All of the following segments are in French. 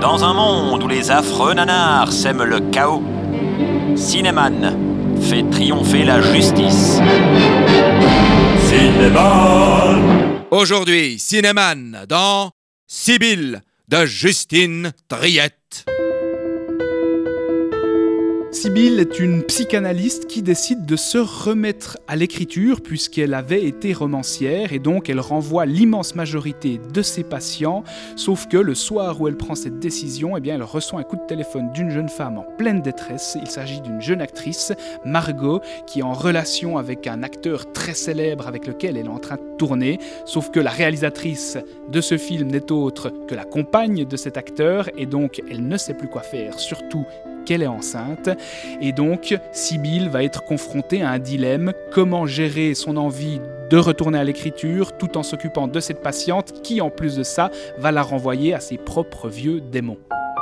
Dans un monde où les affreux nanars sèment le chaos, Cinéman fait triompher la justice. Cinéman. Aujourd'hui, Cinéman dans Sibylle de Justine Triet. Sibylle est une psychanalyste qui décide de se remettre à l'écriture puisqu'elle avait été romancière et donc elle renvoie l'immense majorité de ses patients, sauf que le soir où elle prend cette décision, elle reçoit un coup de téléphone d'une jeune femme en pleine détresse. Il s'agit d'une jeune actrice, Margot, qui est en relation avec un acteur très célèbre avec lequel elle est en train de tourner, sauf que la réalisatrice de ce film n'est autre que la compagne de cet acteur et donc elle ne sait plus quoi faire, surtout qu'elle est enceinte. Et donc, Sibylle va être confrontée à un dilemme, comment gérer son envie de retourner à l'écriture tout en s'occupant de cette patiente qui, en plus de ça, va la renvoyer à ses propres vieux démons.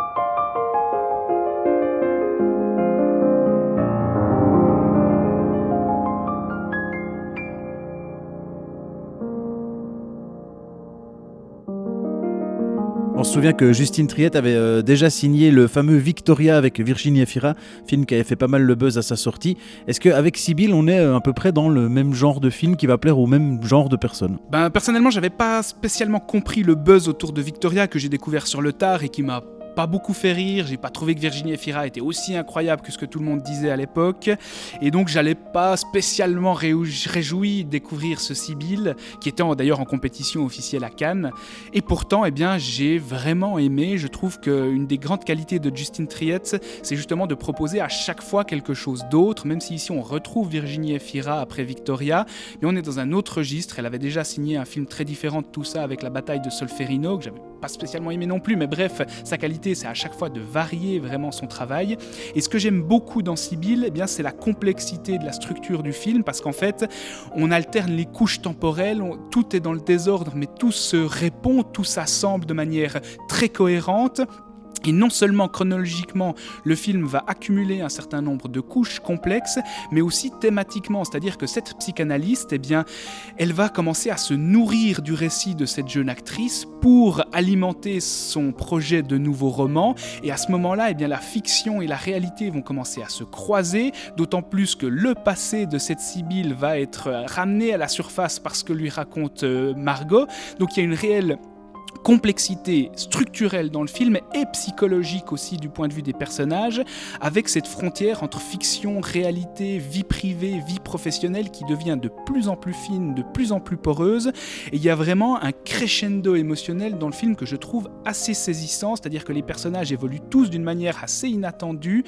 On se souvient que Justine Triet avait déjà signé le fameux Victoria avec Virginie Efira, film qui avait fait pas mal le buzz à sa sortie. Est-ce qu'avec Sibylle, on est à peu près dans le même genre de film qui va plaire au même genre de personnes ? Personnellement, j'avais pas spécialement compris le buzz autour de Victoria que j'ai découvert sur le tard et qui m'a pas beaucoup fait rire. J'ai pas trouvé que Virginie Efira était aussi incroyable que ce que tout le monde disait à l'époque, et donc j'allais pas spécialement réjoui de découvrir ce Sibylle, qui était d'ailleurs en compétition officielle à Cannes. Et pourtant, j'ai vraiment aimé. Je trouve qu'une des grandes qualités de Justine Triet, c'est justement de proposer à chaque fois quelque chose d'autre, même si ici on retrouve Virginie Efira après Victoria, mais on est dans un autre registre. Elle avait déjà signé un film très différent de tout ça avec La bataille de Solferino, que j'avais pas spécialement aimé non plus, mais bref, sa qualité, c'est à chaque fois de varier vraiment son travail. Et ce que j'aime beaucoup dans Sibylle, c'est la complexité de la structure du film, parce qu'en fait, on alterne les couches temporelles, tout est dans le désordre, mais tout se répond, tout s'assemble de manière très cohérente. Et non seulement chronologiquement, le film va accumuler un certain nombre de couches complexes, mais aussi thématiquement, c'est-à-dire que cette psychanalyste, elle va commencer à se nourrir du récit de cette jeune actrice pour alimenter son projet de nouveau roman. Et à ce moment-là, la fiction et la réalité vont commencer à se croiser, d'autant plus que le passé de cette Sibylle va être ramené à la surface parce que lui raconte Margot. Donc il y a une réelle complexité structurelle dans le film et psychologique aussi du point de vue des personnages, avec cette frontière entre fiction, réalité, vie privée, vie professionnelle qui devient de plus en plus fine, de plus en plus poreuse. Et il y a vraiment un crescendo émotionnel dans le film que je trouve assez saisissant, c'est-à-dire que les personnages évoluent tous d'une manière assez inattendue.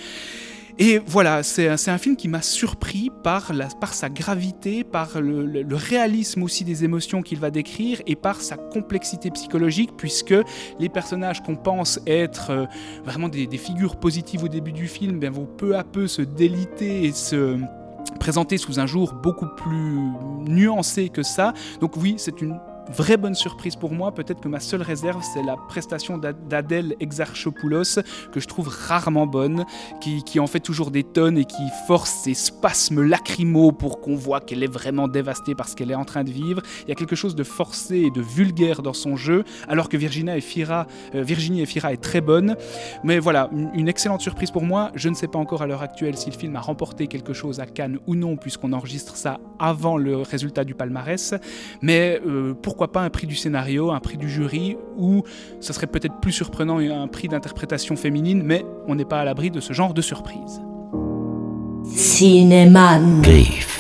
Et voilà, c'est un film qui m'a surpris par sa gravité, par le réalisme aussi des émotions qu'il va décrire et par sa complexité psychologique, puisque les personnages qu'on pense être vraiment des figures positives au début du film vont peu à peu se déliter et se présenter sous un jour beaucoup plus nuancé que ça. Donc oui, c'est une vraie bonne surprise pour moi. Peut-être que ma seule réserve, c'est la prestation d'Adèle Exarchopoulos, que je trouve rarement bonne, qui en fait toujours des tonnes et qui force ses spasmes lacrymaux pour qu'on voit qu'elle est vraiment dévastée par ce qu'elle est en train de vivre. Il y a quelque chose de forcé et de vulgaire dans son jeu, alors que Virginie Efira est très bonne. Mais voilà, une excellente surprise pour moi. Je ne sais pas encore à l'heure actuelle si le film a remporté quelque chose à Cannes ou non, puisqu'on enregistre ça avant le résultat du palmarès. Mais pourquoi pas un prix du scénario, un prix du jury, ou ça serait peut-être plus surprenant un prix d'interprétation féminine, mais on n'est pas à l'abri de ce genre de surprise. Cinéman. Griff.